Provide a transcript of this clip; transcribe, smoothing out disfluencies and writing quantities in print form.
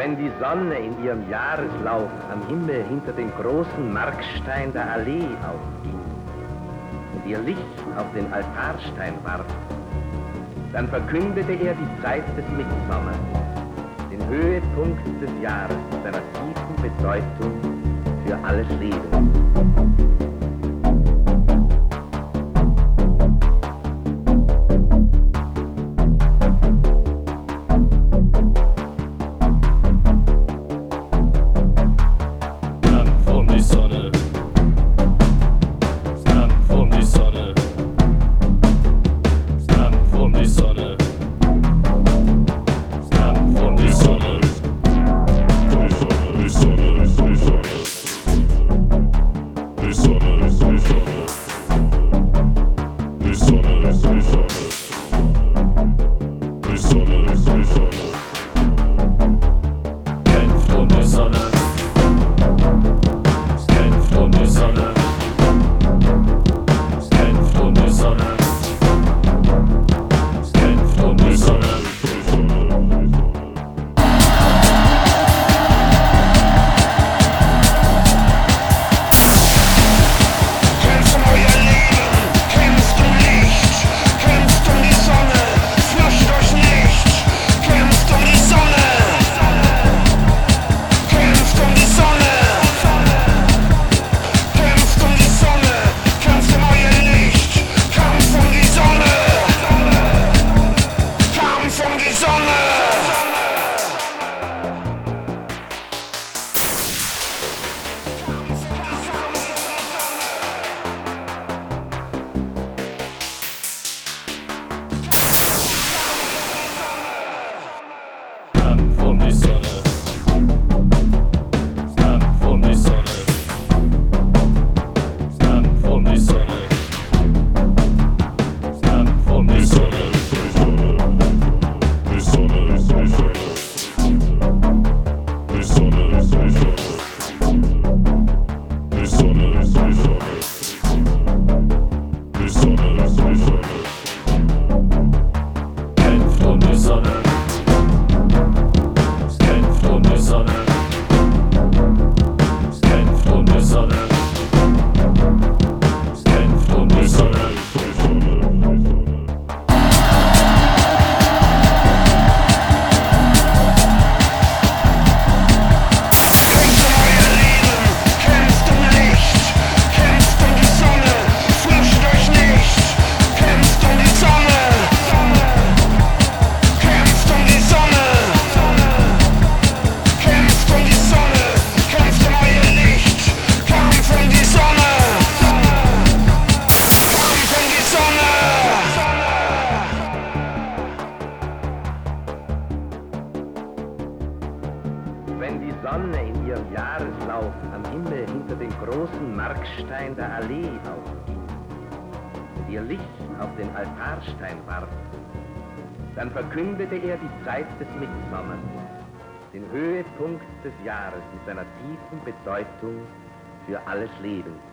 Wenn die Sonne in ihrem Jahreslauf am Himmel hinter den großen Markstein der Allee aufging und ihr Licht auf den Altarstein warf, dann verkündete er die Zeit des Mittsommer, den Höhepunkt des Jahres mit seiner tiefen Bedeutung für alles Leben. Wenn die Sonne in ihrem Jahreslauf am Himmel hinter den großen Markstein der Allee aufging und ihr Licht auf den Altarstein warf, dann verkündete er die Zeit des Mittsommer, den Höhepunkt des Jahres mit seiner tiefen Bedeutung für alles Leben.